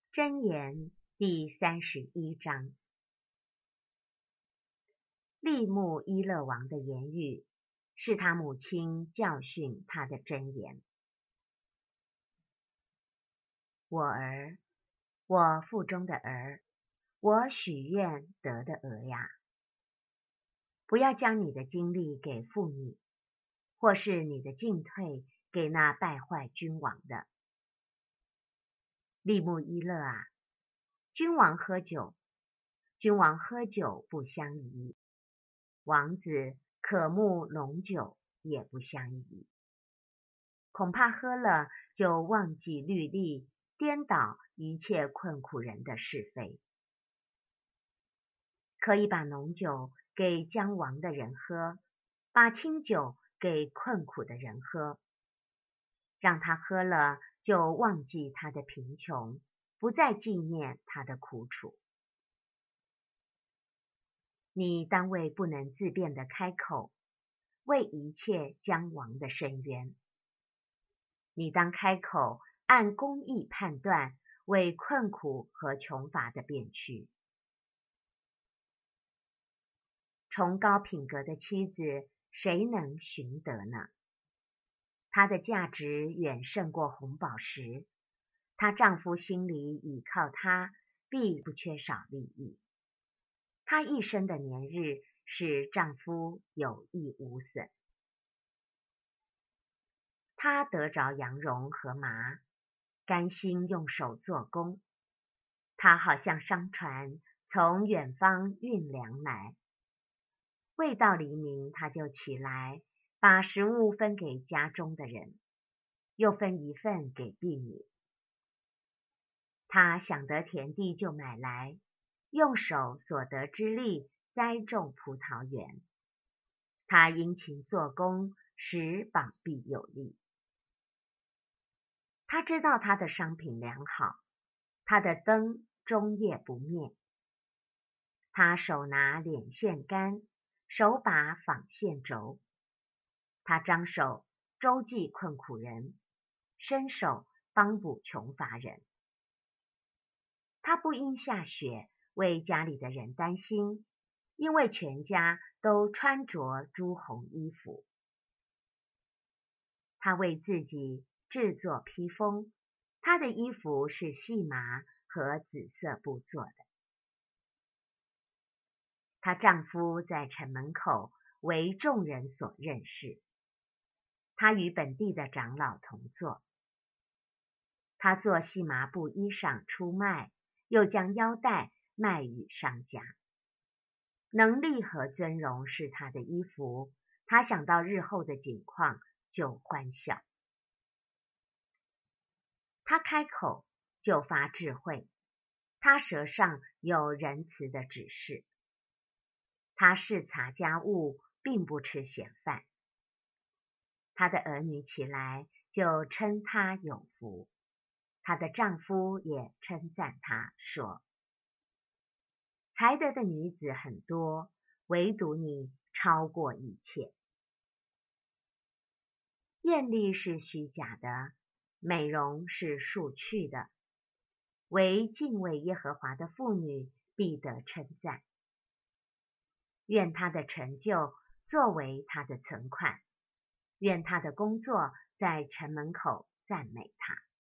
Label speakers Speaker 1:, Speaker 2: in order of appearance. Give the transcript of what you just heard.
Speaker 1: 箴言第31章。利木伊勒王的言语是他母亲教训他的箴言。我儿，我腹中的儿，我许愿得的鹅呀，不要将你的精力给妇女，或是你的进退给那败坏君王的。利木伊勒啊，君王喝酒不相宜，王子渴慕浓酒也不相宜，恐怕喝了就忘记律例，颠倒一切困苦人的是非。可以把浓酒给将亡的人喝，把清酒给困苦的人喝，让他喝了就忘记他的贫穷，不再纪念他的苦楚。你当为不能自辩的开口，为一切将亡的伸冤。你当开口，按公义判断，为困苦和穷乏的辩屈。崇高品格的妻子，谁能寻得呢？她的价值远胜过红宝石，她丈夫心里倚靠她，必不缺少利益。她一生的年日，使丈夫有益无损。她得着羊绒和麻，甘心用手做工。她好像商船从远方运粮来。未到黎明，她就起来，把食物分给家中的人，又分一份给婢女。她想得田地就买来，用手所得之力栽种葡萄园。她殷勤做工，使膀臂有力。她知道她的商品良好，她的灯终夜不灭。她手拿敛线杆，手把纺线轴。她张手周济困苦人，伸手帮补穷乏人。她不因下雪为家里的人担心，因为全家都穿着朱红衣服。她为自己制作披风，她的衣服是细麻和紫色布做的。她丈夫在城门口为众人所认识。她与本地的长老同坐。她做细麻布衣裳出卖，又将腰带卖与商家。能力和尊荣是她的衣服，她想到日后的景况就欢笑。她开口就发智慧，她舌上有仁慈的指示。她视察家务，并不吃闲饭。她的儿女起来就称她有福，她的丈夫也称赞她说：才德的女子很多，唯独你超过一切。艳丽是虚假的，美容是束去的，唯敬畏耶和华的妇女必得称赞。愿她的成就作为她的存款，愿她的工作在城门口赞美她。